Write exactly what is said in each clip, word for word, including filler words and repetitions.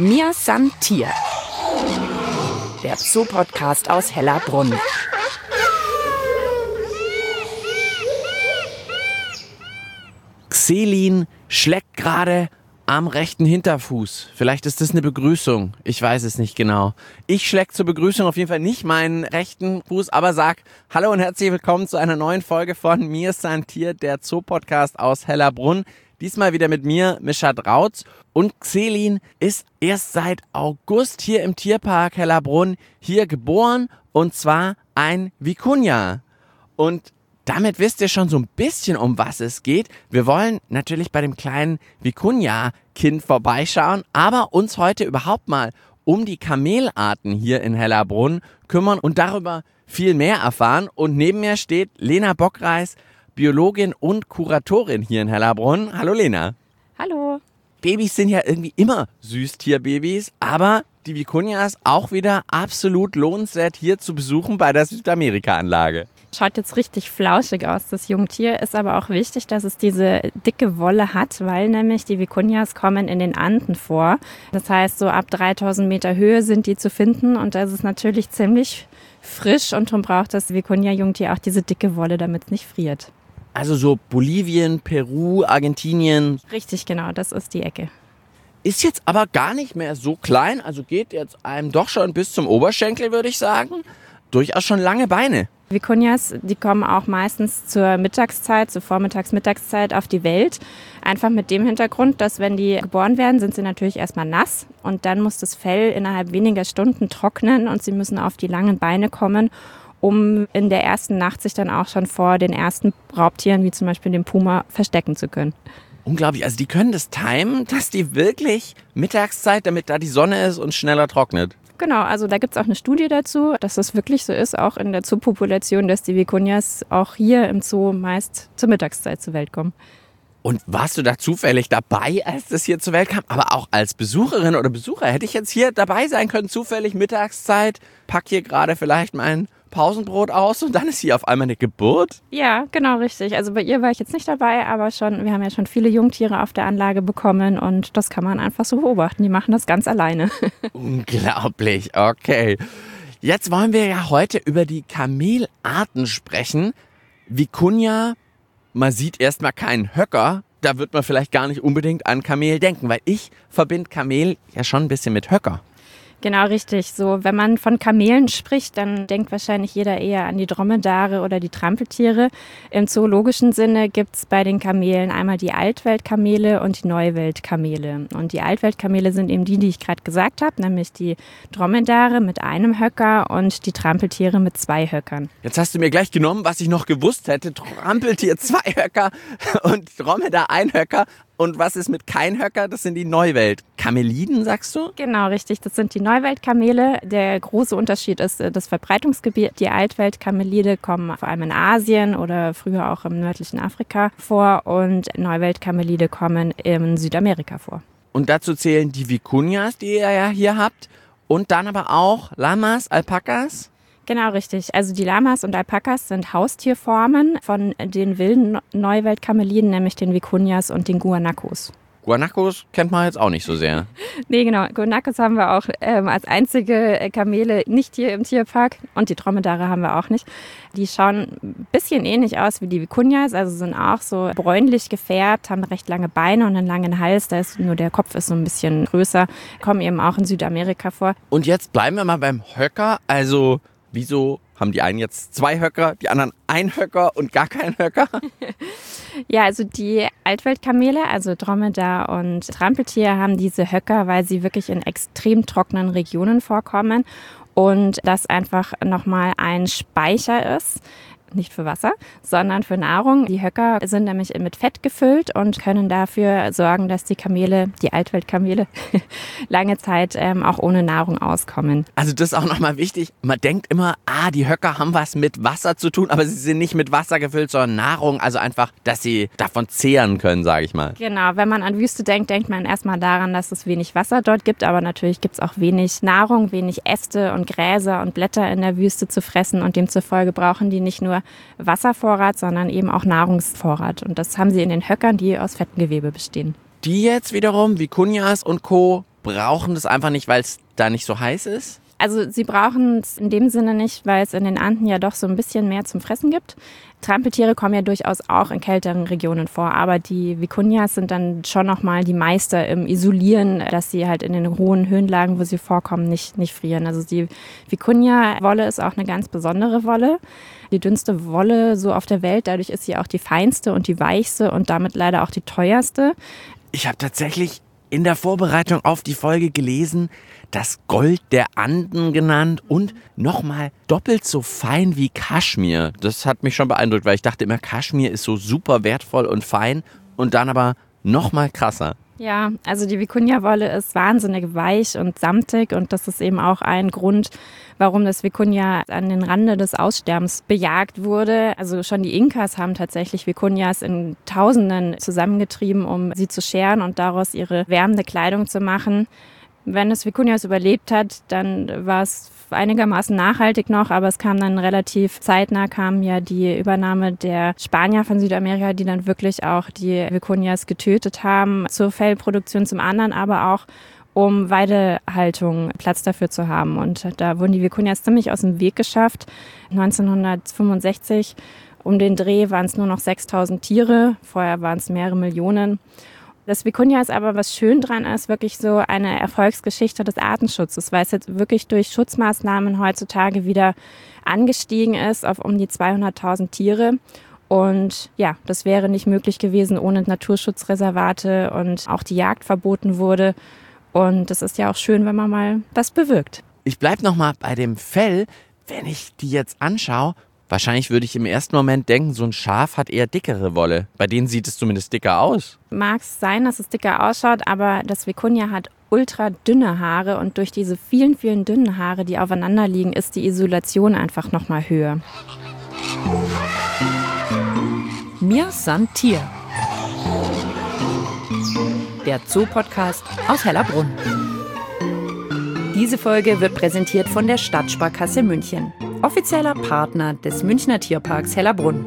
Mir san Tier, der Zoo-Podcast aus Hellerbrunn. Xelin schleckt gerade am rechten Hinterfuß. Vielleicht ist das eine Begrüßung. Ich weiß es nicht genau. Ich schlecke zur Begrüßung auf jeden Fall nicht meinen rechten Fuß, aber sag hallo und herzlich willkommen zu einer neuen Folge von Mir san Tier, der Zoo-Podcast aus Hellerbrunn. Diesmal wieder mit mir, Mischa Drautz. Und Xelin ist erst seit August hier im Tierpark Hellerbrunn hier geboren, und zwar ein Vikunja. Und damit wisst ihr schon so ein bisschen, um was es geht. Wir wollen natürlich bei dem kleinen Vikunja-Kind vorbeischauen, aber uns heute überhaupt mal um die Kamelarten hier in Hellerbrunn kümmern und darüber viel mehr erfahren. Und neben mir steht Lena Bockreis, Biologin und Kuratorin hier in Hellerbrunn. Hallo Lena. Hallo. Babys sind ja irgendwie immer Süßtierbabys, aber die Vikunjas auch wieder absolut lohnenswert hier zu besuchen bei der Südamerika-Anlage. Schaut jetzt richtig flauschig aus, das Jungtier. Ist aber auch wichtig, dass es diese dicke Wolle hat, weil nämlich die Vikunjas kommen in den Anden vor. Das heißt, so ab dreitausend Meter Höhe sind die zu finden, und das ist natürlich ziemlich frisch, und darum braucht das Vikunja-Jungtier auch diese dicke Wolle, damit es nicht friert. Also so Bolivien, Peru, Argentinien. Richtig, genau, das ist die Ecke. Ist jetzt aber gar nicht mehr so klein, also geht jetzt einem doch schon bis zum Oberschenkel, würde ich sagen. Durchaus schon lange Beine. Vikunjas, die kommen auch meistens zur Mittagszeit, zur Vormittags-Mittagszeit auf die Welt. Einfach mit dem Hintergrund, dass wenn die geboren werden, sind sie natürlich erstmal nass, und dann muss das Fell innerhalb weniger Stunden trocknen und sie müssen auf die langen Beine kommen, um in der ersten Nacht sich dann auch schon vor den ersten Raubtieren, wie zum Beispiel dem Puma, verstecken zu können. Unglaublich, also die können das timen, dass die wirklich Mittagszeit, damit da die Sonne ist und schneller trocknet. Genau, also da gibt es auch eine Studie dazu, dass das wirklich so ist, auch in der Zoopopulation, dass die Vikunjas auch hier im Zoo meist zur Mittagszeit zur Welt kommen. Und warst du da zufällig dabei, als das hier zur Welt kam? Aber auch als Besucherin oder Besucher hätte ich jetzt hier dabei sein können, zufällig Mittagszeit, pack hier gerade vielleicht mein Pausenbrot aus und dann ist hier auf einmal eine Geburt? Ja, genau, richtig. Also bei ihr war ich jetzt nicht dabei, aber schon, wir haben ja schon viele Jungtiere auf der Anlage bekommen, und das kann man einfach so beobachten. Die machen das ganz alleine. Unglaublich, okay. Jetzt wollen wir ja heute über die Kamelarten sprechen. Vikunja, man sieht erstmal keinen Höcker. Da wird man vielleicht gar nicht unbedingt an Kamel denken, weil ich verbinde Kamel ja schon ein bisschen mit Höcker. Genau, richtig. So, wenn man von Kamelen spricht, dann denkt wahrscheinlich jeder eher an die Dromedare oder die Trampeltiere. Im zoologischen Sinne gibt es bei den Kamelen einmal die Altweltkamele und die Neuweltkamele. Und die Altweltkamele sind eben die, die ich gerade gesagt habe, nämlich die Dromedare mit einem Höcker und die Trampeltiere mit zwei Höckern. Jetzt hast du mir gleich genommen, was ich noch gewusst hätte. Trampeltier zwei Höcker und Dromedar ein Höcker. Und was ist mit kein Höcker? Das sind die Neuweltkameliden, sagst du? Genau, richtig. Das sind die Neuweltkamele. Der große Unterschied ist das Verbreitungsgebiet. Die Altweltkamelide kommen vor allem in Asien oder früher auch im nördlichen Afrika vor, und Neuweltkamelide kommen in Südamerika vor. Und dazu zählen die Vikunjas, die ihr ja hier habt, und dann aber auch Lamas, Alpakas? Genau, richtig. Also die Lamas und Alpakas sind Haustierformen von den wilden Neuweltkameliden, nämlich den Vikunjas und den Guanacos. Guanacos kennt man jetzt auch nicht so sehr. Nee, genau. Guanacos haben wir auch ähm, als einzige Kamele nicht hier im Tierpark, und die Dromedare haben wir auch nicht. Die schauen ein bisschen ähnlich aus wie die Vikunjas, also sind auch so bräunlich gefärbt, haben recht lange Beine und einen langen Hals, da ist nur der Kopf ist so ein bisschen größer, kommen eben auch in Südamerika vor. Und jetzt bleiben wir mal beim Höcker, also wieso haben die einen jetzt zwei Höcker, die anderen ein Höcker und gar keinen Höcker? Ja, also die Altweltkamele, also Dromedar und Trampeltier, haben diese Höcker, weil sie wirklich in extrem trockenen Regionen vorkommen und das einfach nochmal ein Speicher ist. Nicht für Wasser, sondern für Nahrung. Die Höcker sind nämlich mit Fett gefüllt und können dafür sorgen, dass die Kamele, die Altweltkamele, lange Zeit ähm, auch ohne Nahrung auskommen. Also das ist auch nochmal wichtig. Man denkt immer, ah, die Höcker haben was mit Wasser zu tun, aber sie sind nicht mit Wasser gefüllt, sondern Nahrung. Also einfach, dass sie davon zehren können, sage ich mal. Genau, wenn man an Wüste denkt, denkt man erstmal daran, dass es wenig Wasser dort gibt. Aber natürlich gibt es auch wenig Nahrung, wenig Äste und Gräser und Blätter in der Wüste zu fressen. Und demzufolge brauchen die nicht nur Wasservorrat, sondern eben auch Nahrungsvorrat. Und das haben sie in den Höckern, die aus Fettgewebe bestehen. Die jetzt wiederum, Vikunjas und Co., brauchen das einfach nicht, weil es da nicht so heiß ist? Also sie brauchen es in dem Sinne nicht, weil es in den Anden ja doch so ein bisschen mehr zum Fressen gibt. Trampeltiere kommen ja durchaus auch in kälteren Regionen vor, aber die Vikunjas sind dann schon nochmal die Meister im Isolieren, dass sie halt in den hohen Höhenlagen, wo sie vorkommen, nicht, nicht frieren. Also die Vikunja-Wolle ist auch eine ganz besondere Wolle. Die dünnste Wolle so auf der Welt, dadurch ist sie auch die feinste und die weichste und damit leider auch die teuerste. Ich habe tatsächlich in der Vorbereitung auf die Folge gelesen, das Gold der Anden genannt und nochmal doppelt so fein wie Kaschmir. Das hat mich schon beeindruckt, weil ich dachte immer, Kaschmir ist so super wertvoll und fein und dann aber nochmal krasser. Ja, also die Vikunja-Wolle ist wahnsinnig weich und samtig und das ist eben auch ein Grund, warum das Vikunja an den Rande des Aussterbens bejagt wurde. Also schon die Inkas haben tatsächlich Vikunjas in Tausenden zusammengetrieben, um sie zu scheren und daraus ihre wärmende Kleidung zu machen. Wenn das Vikunjas überlebt hat, dann war es einigermaßen nachhaltig noch, aber es kam dann relativ zeitnah, kam ja die Übernahme der Spanier von Südamerika, die dann wirklich auch die Vikunjas getötet haben, zur Fellproduktion, zum anderen aber auch um Weidehaltung Platz dafür zu haben. Und da wurden die Vikunjas ziemlich aus dem Weg geschafft. neunzehnhundertfünfundsechzig um den Dreh waren es nur noch sechstausend Tiere, vorher waren es mehrere Millionen. Das Vikunja ist aber, was schön dran ist, wirklich so eine Erfolgsgeschichte des Artenschutzes, weil es jetzt wirklich durch Schutzmaßnahmen heutzutage wieder angestiegen ist auf um die zweihunderttausend Tiere. Und ja, das wäre nicht möglich gewesen ohne Naturschutzreservate und auch die Jagd verboten wurde. Und das ist ja auch schön, wenn man mal was bewirkt. Ich bleib noch mal bei dem Fell. Wenn ich die jetzt anschaue, wahrscheinlich würde ich im ersten Moment denken, so ein Schaf hat eher dickere Wolle. Bei denen sieht es zumindest dicker aus. Mag es sein, dass es dicker ausschaut, aber das Vikunja hat ultra dünne Haare und durch diese vielen, vielen dünnen Haare, die aufeinander liegen, ist die Isolation einfach noch mal höher. Mir san Tier. Der Zoo-Podcast aus Hellerbrunn. Diese Folge wird präsentiert von der Stadtsparkasse München, offizieller Partner des Münchner Tierparks Hellerbrunn.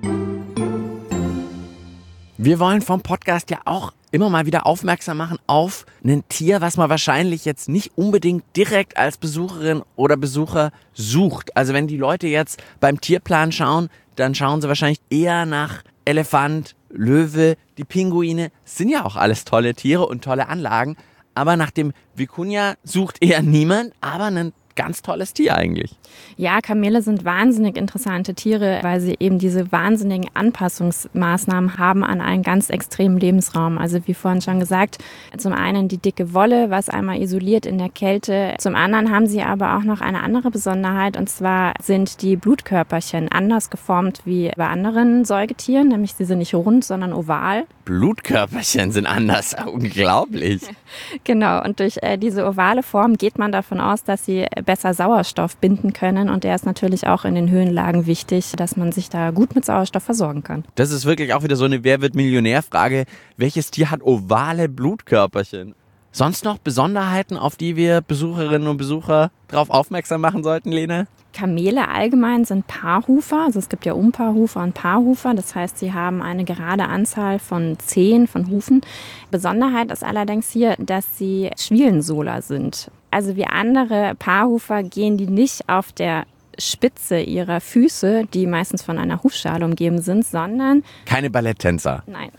Wir wollen vom Podcast ja auch immer mal wieder aufmerksam machen auf ein Tier, was man wahrscheinlich jetzt nicht unbedingt direkt als Besucherin oder Besucher sucht. Also wenn die Leute jetzt beim Tierplan schauen, dann schauen sie wahrscheinlich eher nach Elefant, Löwe, die Pinguine. Das sind ja auch alles tolle Tiere und tolle Anlagen. Aber nach dem Vikunja sucht eher niemand, aber ein ganz tolles Tier eigentlich. Ja, Kamele sind wahnsinnig interessante Tiere, weil sie eben diese wahnsinnigen Anpassungsmaßnahmen haben an einen ganz extremen Lebensraum. Also wie vorhin schon gesagt, zum einen die dicke Wolle, was einmal isoliert in der Kälte. Zum anderen haben sie aber auch noch eine andere Besonderheit, und zwar sind die Blutkörperchen anders geformt wie bei anderen Säugetieren, nämlich sie sind nicht rund, sondern oval. Blutkörperchen sind anders, unglaublich. Genau, und durch äh, diese ovale Form geht man davon aus, dass sie besser Sauerstoff binden können, und der ist natürlich auch in den Höhenlagen wichtig, dass man sich da gut mit Sauerstoff versorgen kann. Das ist wirklich auch wieder so eine Wer-wird-Millionär-Frage. Welches Tier hat ovale Blutkörperchen? Sonst noch Besonderheiten, auf die wir Besucherinnen und Besucher darauf aufmerksam machen sollten, Lene? Kamele allgemein sind Paarhufer, also es gibt ja Unpaarhufer und Paarhufer, das heißt, sie haben eine gerade Anzahl von zehn von Hufen. Besonderheit ist allerdings hier, dass sie Schwielensohler sind. Also wie andere Paarhufer gehen die nicht auf der Spitze ihrer Füße, die meistens von einer Hufschale umgeben sind, sondern... Keine Balletttänzer. Nein.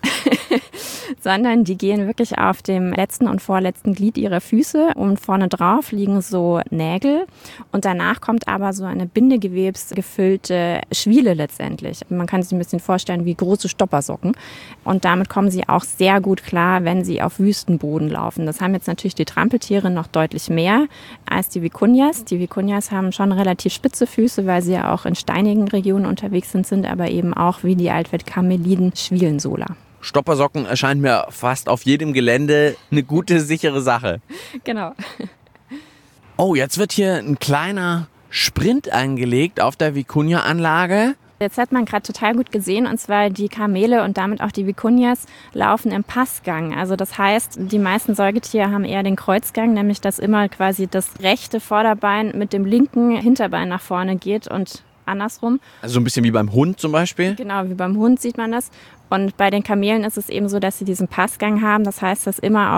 sondern die gehen wirklich auf dem letzten und vorletzten Glied ihrer Füße, und vorne drauf liegen so Nägel, und danach kommt aber so eine bindegewebsgefüllte Schwiele letztendlich. Man kann sich ein bisschen vorstellen wie große Stoppersocken, und damit kommen sie auch sehr gut klar, wenn sie auf Wüstenboden laufen. Das haben jetzt natürlich die Trampeltiere noch deutlich mehr als die Vikunjas. Die Vikunjas haben schon relativ spitze Füße, weil sie ja auch in steinigen Regionen unterwegs sind, sind aber eben auch wie die Altweltkameliden Schwielensohler. Stoppersocken erscheint mir fast auf jedem Gelände eine gute, sichere Sache. Genau. Oh, jetzt wird hier ein kleiner Sprint eingelegt auf der Vikunja-Anlage. Jetzt hat man gerade total gut gesehen, und zwar die Kamele und damit auch die Vikunjas laufen im Passgang. Also das heißt, die meisten Säugetiere haben eher den Kreuzgang, nämlich dass immer quasi das rechte Vorderbein mit dem linken Hinterbein nach vorne geht und andersrum. Also so ein bisschen wie beim Hund zum Beispiel? Genau, wie beim Hund sieht man das. Und bei den Kamelen ist es eben so, dass sie diesen Passgang haben. Das heißt, dass immer auf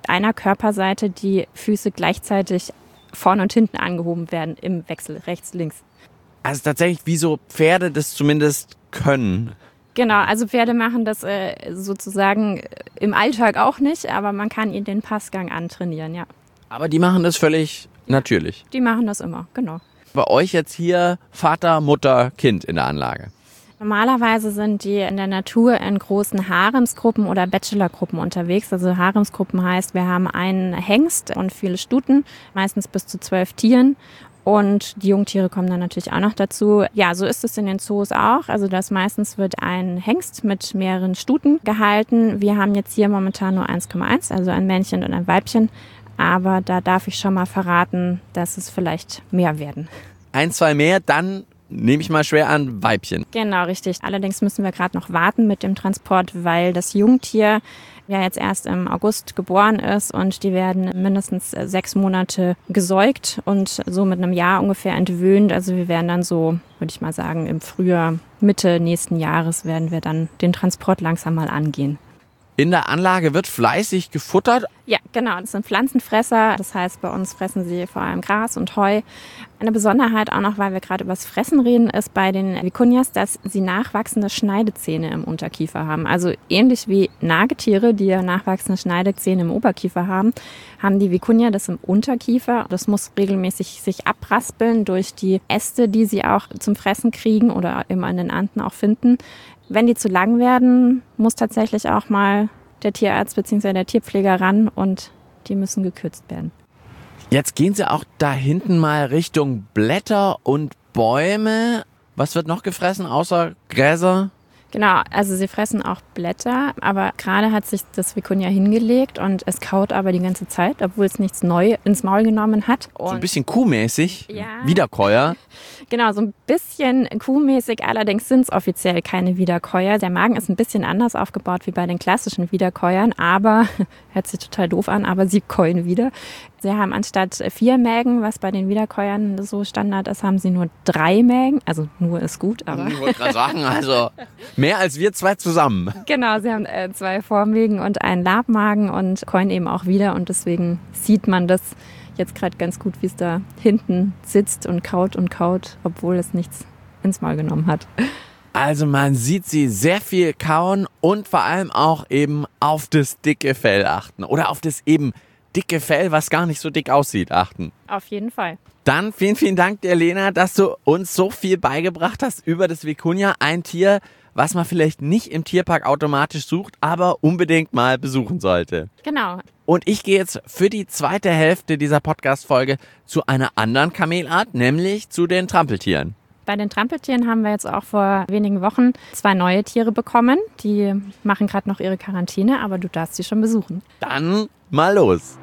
einer Körperseite die Füße gleichzeitig vorne und hinten angehoben werden im Wechsel, rechts, links. Also tatsächlich, wie so Pferde das zumindest können. Genau, also Pferde machen das äh, sozusagen im Alltag auch nicht, aber man kann ihnen den Passgang antrainieren, ja. Aber die machen das völlig natürlich. Die machen das immer, genau. Bei euch jetzt hier Vater, Mutter, Kind in der Anlage. Normalerweise sind die in der Natur in großen Haremsgruppen oder Bachelorgruppen unterwegs. Also Haremsgruppen heißt, wir haben einen Hengst und viele Stuten, meistens bis zu zwölf Tieren. Und die Jungtiere kommen dann natürlich auch noch dazu. Ja, so ist es in den Zoos auch. Also das meistens wird ein Hengst mit mehreren Stuten gehalten. Wir haben jetzt hier momentan nur eins Komma eins, also ein Männchen und ein Weibchen. Aber da darf ich schon mal verraten, dass es vielleicht mehr werden. Ein, zwei mehr, dann nehme ich mal schwer an, Weibchen. Genau, richtig. Allerdings müssen wir gerade noch warten mit dem Transport, weil das Jungtier ja jetzt erst im August geboren ist und die werden mindestens sechs Monate gesäugt und so mit einem Jahr ungefähr entwöhnt. Also wir werden dann so, würde ich mal sagen, im Frühjahr, Mitte nächsten Jahres werden wir dann den Transport langsam mal angehen. In der Anlage wird fleißig gefuttert. Ja, genau. Das sind Pflanzenfresser. Das heißt, bei uns fressen sie vor allem Gras und Heu. Eine Besonderheit auch noch, weil wir gerade über das Fressen reden, ist bei den Vikunjas, dass sie nachwachsende Schneidezähne im Unterkiefer haben. Also ähnlich wie Nagetiere, die ja nachwachsende Schneidezähne im Oberkiefer haben, haben die Vikunja das im Unterkiefer. Das muss regelmäßig sich abraspeln durch die Äste, die sie auch zum Fressen kriegen oder immer in den Anden auch finden. Wenn die zu lang werden, muss tatsächlich auch mal der Tierarzt bzw. der Tierpfleger ran und die müssen gekürzt werden. Jetzt gehen sie auch da hinten mal Richtung Blätter und Bäume. Was wird noch gefressen außer Gräser? Genau, also sie fressen auch Blätter, aber gerade hat sich das Vikunja hingelegt und es kaut aber die ganze Zeit, obwohl es nichts neu ins Maul genommen hat. Und so ein bisschen kuhmäßig, ja. Wiederkäuer. Genau, so ein bisschen kuhmäßig, allerdings sind es offiziell keine Wiederkäuer. Der Magen ist ein bisschen anders aufgebaut wie bei den klassischen Wiederkäuern, aber, hört sich total doof an, aber sie käuen wieder. Sie haben anstatt vier Mägen, was bei den Wiederkäuern so Standard ist, haben sie nur drei Mägen. Also nur ist gut, aber... Ich wollte gerade sagen, also mehr als wir zwei zusammen. Genau, sie haben äh, zwei Vormägen und einen Labmagen und käuen eben auch wieder. Und deswegen sieht man das jetzt gerade ganz gut, wie es da hinten sitzt und kaut und kaut, obwohl es nichts ins Maul genommen hat. Also man sieht sie sehr viel kauen und vor allem auch eben auf das dicke Fell achten. Oder auf das eben dicke Fell, was gar nicht so dick aussieht, achten. Auf jeden Fall. Dann vielen, vielen Dank dir, Lena, dass du uns so viel beigebracht hast über das Vikunja. Ein Tier, was man vielleicht nicht im Tierpark automatisch sucht, aber unbedingt mal besuchen sollte. Genau. Und ich gehe jetzt für die zweite Hälfte dieser Podcast-Folge zu einer anderen Kamelart, nämlich zu den Trampeltieren. Bei den Trampeltieren haben wir jetzt auch vor wenigen Wochen zwei neue Tiere bekommen. Die machen gerade noch ihre Quarantäne, aber du darfst sie schon besuchen. Dann mal los.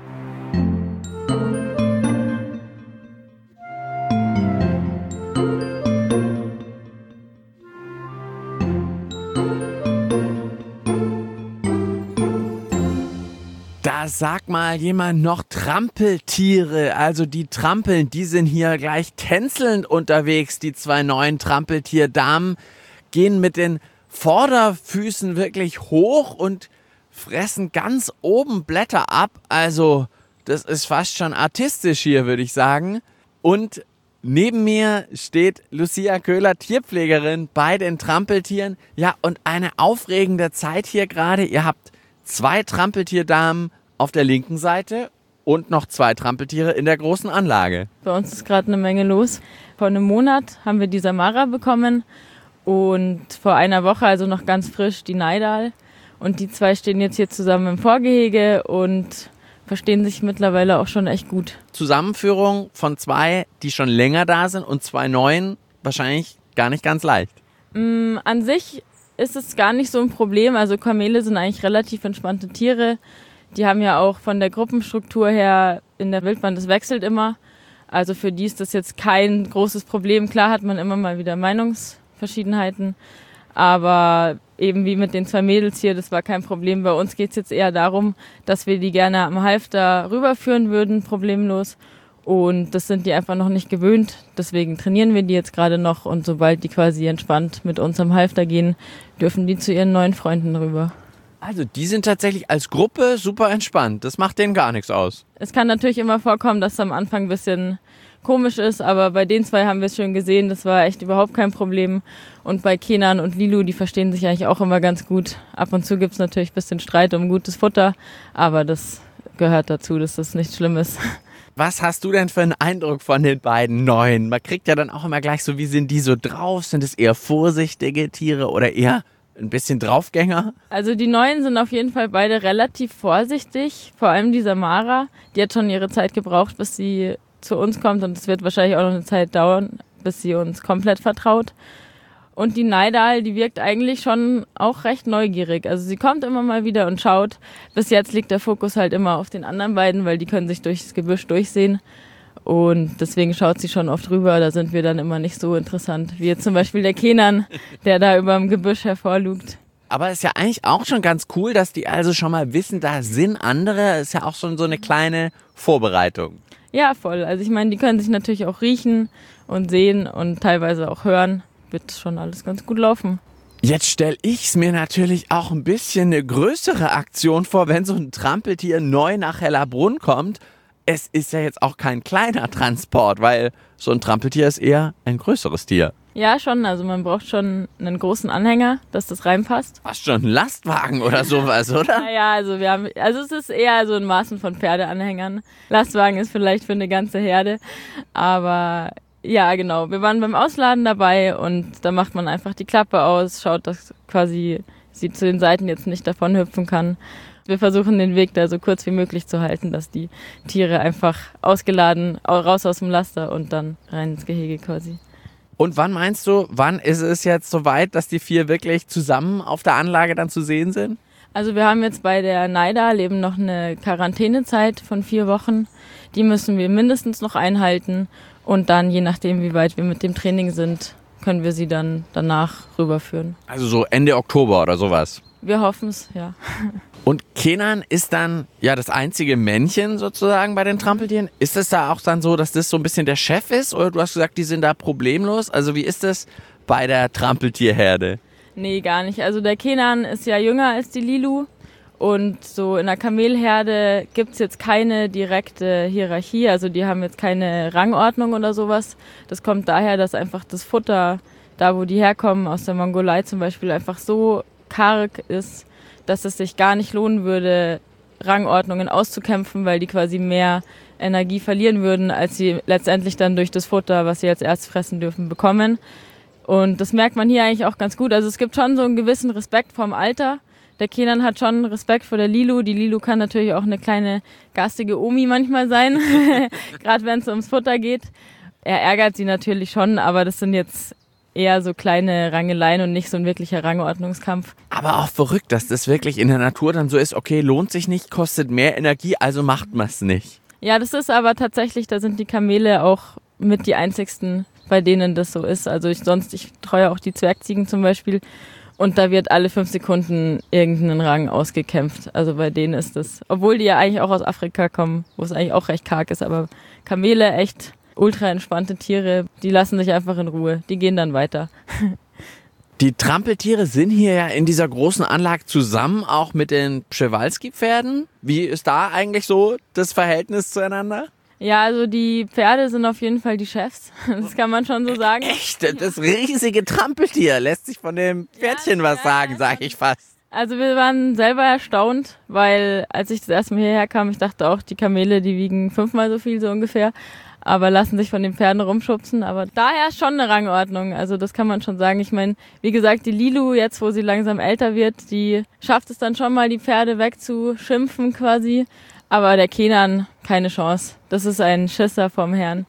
Da sagt mal jemand noch Trampeltiere, also die trampeln, die sind hier gleich tänzelnd unterwegs. Die zwei neuen Trampeltierdamen gehen mit den Vorderfüßen wirklich hoch und fressen ganz oben Blätter ab. Also das ist fast schon artistisch hier, würde ich sagen. Und neben mir steht Lucia Köhler, Tierpflegerin bei den Trampeltieren. Ja, und eine aufregende Zeit hier gerade. Ihr habt zwei Trampeltierdamen auf der linken Seite und noch zwei Trampeltiere in der großen Anlage. Bei uns ist gerade eine Menge los. Vor einem Monat haben wir die Samara bekommen und vor einer Woche, also noch ganz frisch, die Neidal. Und die zwei stehen jetzt hier zusammen im Vorgehege und verstehen sich mittlerweile auch schon echt gut. Zusammenführung von zwei, die schon länger da sind und zwei neuen, wahrscheinlich gar nicht ganz leicht. Mm, an sich ist es gar nicht so ein Problem. Also Kamele sind eigentlich relativ entspannte Tiere. Die haben ja auch von der Gruppenstruktur her in der Wildbahn, das wechselt immer. Also für die ist das jetzt kein großes Problem. Klar hat man immer mal wieder Meinungsverschiedenheiten, aber eben wie mit den zwei Mädels hier, das war kein Problem. Bei uns geht es jetzt eher darum, dass wir die gerne am Halfter rüberführen würden, problemlos. Und das sind die einfach noch nicht gewöhnt. Deswegen trainieren wir die jetzt gerade noch. Und sobald die quasi entspannt mit uns am Halfter gehen, dürfen die zu ihren neuen Freunden rüber. Also die sind tatsächlich als Gruppe super entspannt. Das macht denen gar nichts aus. Es kann natürlich immer vorkommen, dass es am Anfang ein bisschen komisch ist, aber bei den zwei haben wir es schon gesehen, das war echt überhaupt kein Problem. Und bei Kenan und Lilu, die verstehen sich eigentlich auch immer ganz gut. Ab und zu gibt es natürlich ein bisschen Streit um gutes Futter, aber das gehört dazu, dass das nichts Schlimmes. Was hast du denn für einen Eindruck von den beiden Neuen? Man kriegt ja dann auch immer gleich so, wie sind die so drauf? Sind es eher vorsichtige Tiere oder eher ein bisschen Draufgänger? Also die Neuen sind auf jeden Fall beide relativ vorsichtig, vor allem die Samara, die hat schon ihre Zeit gebraucht, bis sie zu uns kommt und es wird wahrscheinlich auch noch eine Zeit dauern, bis sie uns komplett vertraut. Und die Naidal, die wirkt eigentlich schon auch recht neugierig. Also sie kommt immer mal wieder und schaut. Bis jetzt liegt der Fokus halt immer auf den anderen beiden, weil die können sich durchs Gebüsch durchsehen. Und deswegen schaut sie schon oft rüber. Da sind wir dann immer nicht so interessant, wie jetzt zum Beispiel der Kenan, der da über dem Gebüsch hervorlugt. Aber ist ja eigentlich auch schon ganz cool, dass die also schon mal wissen, da sind andere. Ist ja auch schon so eine kleine Vorbereitung. Ja, voll. Also ich meine, die können sich natürlich auch riechen und sehen und teilweise auch hören. Wird schon alles ganz gut laufen. Jetzt stelle ich es mir natürlich auch ein bisschen eine größere Aktion vor, wenn so ein Trampeltier neu nach Hellerbrunn kommt. Es ist ja jetzt auch kein kleiner Transport, weil so ein Trampeltier ist eher ein größeres Tier. Ja, schon. Also man braucht schon einen großen Anhänger, dass das reinpasst. Fast schon ein Lastwagen oder sowas, oder? Naja, also wir haben, also es ist eher so ein Maßen von Pferdeanhängern. Lastwagen ist vielleicht für eine ganze Herde, aber ja, genau. Wir waren beim Ausladen dabei und da macht man einfach die Klappe aus, schaut, dass quasi sie zu den Seiten jetzt nicht davon hüpfen kann. Wir versuchen den Weg da so kurz wie möglich zu halten, dass die Tiere einfach ausgeladen, raus aus dem Laster und dann rein ins Gehege quasi. Und wann meinst du, wann ist es jetzt soweit, dass die vier wirklich zusammen auf der Anlage dann zu sehen sind? Also wir haben jetzt bei der Naidal eben noch eine Quarantänezeit von vier Wochen. Die müssen wir mindestens noch einhalten. Und dann, je nachdem, wie weit wir mit dem Training sind, können wir sie dann danach rüberführen. Also so Ende Oktober oder sowas? Wir hoffen es, ja. Und Kenan ist dann ja das einzige Männchen sozusagen bei den Trampeltieren. Ist es da auch dann so, dass das so ein bisschen der Chef ist? Oder du hast gesagt, die sind da problemlos? Also wie ist das bei der Trampeltierherde? Nee, gar nicht. Also der Kenan ist ja jünger als die Lilu. Und so in der Kamelherde gibt es jetzt keine direkte Hierarchie. Also die haben jetzt keine Rangordnung oder sowas. Das kommt daher, dass einfach das Futter, da wo die herkommen, aus der Mongolei zum Beispiel, einfach so karg ist, dass es sich gar nicht lohnen würde, Rangordnungen auszukämpfen, weil die quasi mehr Energie verlieren würden, als sie letztendlich dann durch das Futter, was sie als erstes fressen dürfen, bekommen. Und das merkt man hier eigentlich auch ganz gut. Also es gibt schon so einen gewissen Respekt vorm Alter. Der Kenan hat schon Respekt vor der Lilu. Die Lilu kann natürlich auch eine kleine garstige Omi manchmal sein, gerade wenn es ums Futter geht. Er ärgert sie natürlich schon, aber das sind jetzt eher so kleine Rangeleien und nicht so ein wirklicher Rangordnungskampf. Aber auch verrückt, dass das wirklich in der Natur dann so ist, okay, lohnt sich nicht, kostet mehr Energie, also macht man es nicht. Ja, das ist aber tatsächlich, da sind die Kamele auch mit die einzigsten, bei denen das so ist. Also ich sonst, ich treue auch die Zwergziegen zum Beispiel und da wird alle fünf Sekunden irgendein Rang ausgekämpft. Also bei denen ist das, obwohl die ja eigentlich auch aus Afrika kommen, wo es eigentlich auch recht karg ist, aber Kamele echt ultra entspannte Tiere, die lassen sich einfach in Ruhe, die gehen dann weiter. Die Trampeltiere sind hier ja in dieser großen Anlage zusammen, auch mit den Przewalski-Pferden. Wie ist da eigentlich so das Verhältnis zueinander? Ja, also die Pferde sind auf jeden Fall die Chefs, das kann man schon so sagen. Echt? Das riesige Trampeltier lässt sich von dem Pferdchen ja, was ja, sagen, sag ich fast. Also wir waren selber erstaunt, weil als ich das erste Mal hierher kam, ich dachte auch, die Kamele, die wiegen fünfmal so viel so ungefähr, aber lassen sich von den Pferden rumschubsen. Aber da herrscht schon eine Rangordnung, also das kann man schon sagen. Ich meine, wie gesagt, die Lilu, jetzt wo sie langsam älter wird, die schafft es dann schon mal, die Pferde wegzuschimpfen quasi. Aber der Kenan, keine Chance. Das ist ein Schisser vom Herrn.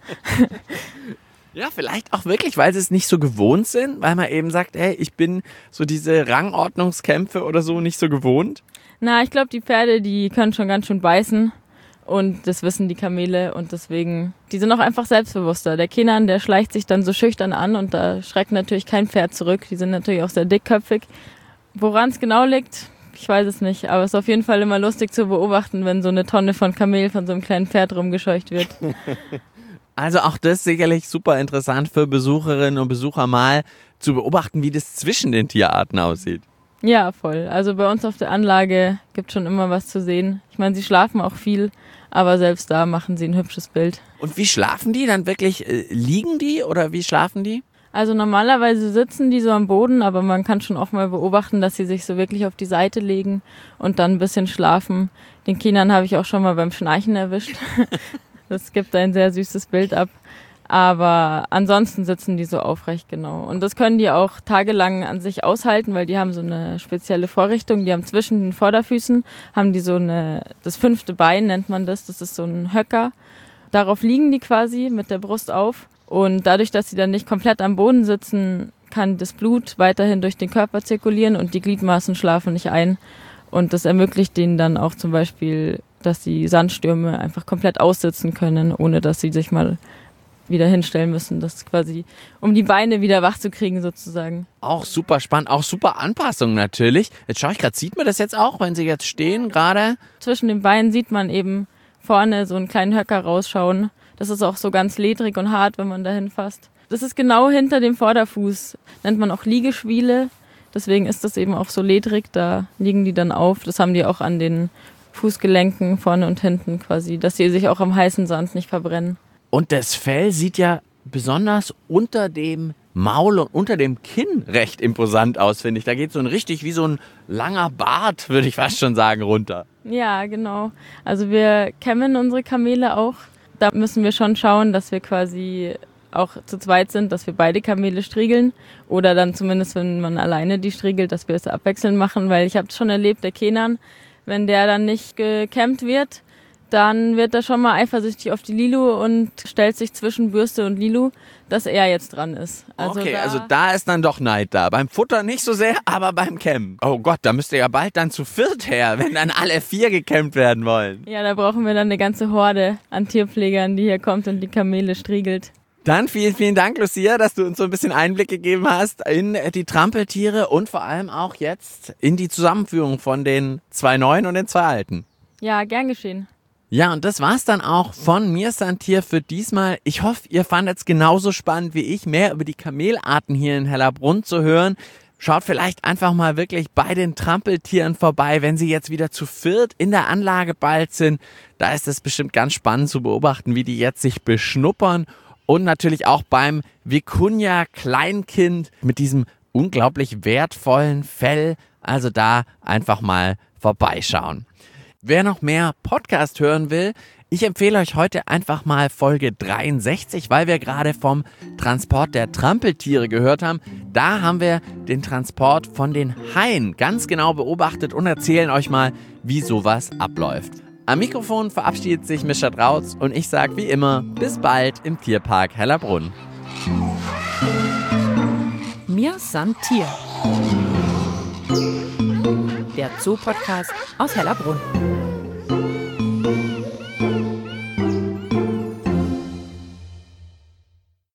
Ja, vielleicht auch wirklich, weil sie es nicht so gewohnt sind, weil man eben sagt, hey, ich bin so diese Rangordnungskämpfe oder so nicht so gewohnt. Na, ich glaube, die Pferde, die können schon ganz schön beißen und das wissen die Kamele und deswegen, die sind auch einfach selbstbewusster. Der Kenan, der schleicht sich dann so schüchtern an und da schreckt natürlich kein Pferd zurück. Die sind natürlich auch sehr dickköpfig. Woran es genau liegt, ich weiß es nicht, aber es ist auf jeden Fall immer lustig zu beobachten, wenn so eine Tonne von Kamel von so einem kleinen Pferd rumgescheucht wird. Also auch das sicherlich super interessant für Besucherinnen und Besucher mal zu beobachten, wie das zwischen den Tierarten aussieht. Ja, voll. Also bei uns auf der Anlage gibt es schon immer was zu sehen. Ich meine, sie schlafen auch viel, aber selbst da machen sie ein hübsches Bild. Und wie schlafen die dann wirklich? Äh, liegen die oder wie schlafen die? Also normalerweise sitzen die so am Boden, aber man kann schon auch mal beobachten, dass sie sich so wirklich auf die Seite legen und dann ein bisschen schlafen. Den Kindern habe ich auch schon mal beim Schnarchen erwischt. Das gibt ein sehr süßes Bild ab. Aber ansonsten sitzen die so aufrecht, genau. Und das können die auch tagelang an sich aushalten, weil die haben so eine spezielle Vorrichtung. Die haben zwischen den Vorderfüßen, haben die so eine, das fünfte Bein nennt man das, das ist so ein Höcker. Darauf liegen die quasi mit der Brust auf. Und dadurch, dass sie dann nicht komplett am Boden sitzen, kann das Blut weiterhin durch den Körper zirkulieren und die Gliedmaßen schlafen nicht ein. Und das ermöglicht denen dann auch zum Beispiel, dass sie Sandstürme einfach komplett aussitzen können, ohne dass sie sich mal wieder hinstellen müssen. Das ist quasi, um die Beine wieder wach zu kriegen sozusagen. Auch super spannend, auch super Anpassung natürlich. Jetzt schaue ich gerade, sieht man das jetzt auch, wenn sie jetzt stehen gerade? Zwischen den Beinen sieht man eben vorne so einen kleinen Höcker rausschauen. Das ist auch so ganz ledrig und hart, wenn man da hinfasst. Das ist genau hinter dem Vorderfuß. Nennt man auch Liegeschwiele. Deswegen ist das eben auch so ledrig. Da liegen die dann auf. Das haben die auch an den Fußgelenken vorne und hinten quasi, dass sie sich auch am heißen Sand nicht verbrennen. Und das Fell sieht ja besonders unter dem Maul und unter dem Kinn recht imposant aus, finde ich. Da geht so ein richtig wie so ein langer Bart, würde ich fast schon sagen, runter. Ja, genau. Also wir kämmen unsere Kamele auch. Da müssen wir schon schauen, dass wir quasi auch zu zweit sind, dass wir beide Kamele striegeln. Oder dann zumindest, wenn man alleine die striegelt, dass wir es abwechselnd machen. Weil ich habe es schon erlebt, der Kenan, wenn der dann nicht gekämmt wird, dann wird er schon mal eifersüchtig auf die Lilu und stellt sich zwischen Bürste und Lilu, dass er jetzt dran ist. Also okay, da also da ist dann doch Neid da. Beim Futter nicht so sehr, aber beim Kämmen. Oh Gott, da müsst ihr ja bald dann zu viert her, wenn dann alle vier gekämmt werden wollen. Ja, da brauchen wir dann eine ganze Horde an Tierpflegern, die hier kommt und die Kamele striegelt. Dann vielen, vielen Dank, Lucia, dass du uns so ein bisschen Einblick gegeben hast in die Trampeltiere und vor allem auch jetzt in die Zusammenführung von den zwei neuen und den zwei alten. Ja, gern geschehen. Ja, und das war's dann auch von mir, Santier, für diesmal. Ich hoffe, ihr fandet es genauso spannend wie ich, mehr über die Kamelarten hier in Hellerbrunn zu hören. Schaut vielleicht einfach mal wirklich bei den Trampeltieren vorbei, wenn sie jetzt wieder zu viert in der Anlage bald sind. Da ist es bestimmt ganz spannend zu beobachten, wie die jetzt sich beschnuppern. Und natürlich auch beim Vicuña-Kleinkind mit diesem unglaublich wertvollen Fell. Also da einfach mal vorbeischauen. Wer noch mehr Podcast hören will, ich empfehle euch heute einfach mal Folge dreiundsechzig, weil wir gerade vom Transport der Trampeltiere gehört haben. Da haben wir den Transport von den Haien ganz genau beobachtet und erzählen euch mal, wie sowas abläuft. Am Mikrofon verabschiedet sich Mischa Drautz und ich sage wie immer, bis bald im Tierpark Hellerbrunn. Mir san Tier. Der Zoo-Podcast aus Hellerbrunn.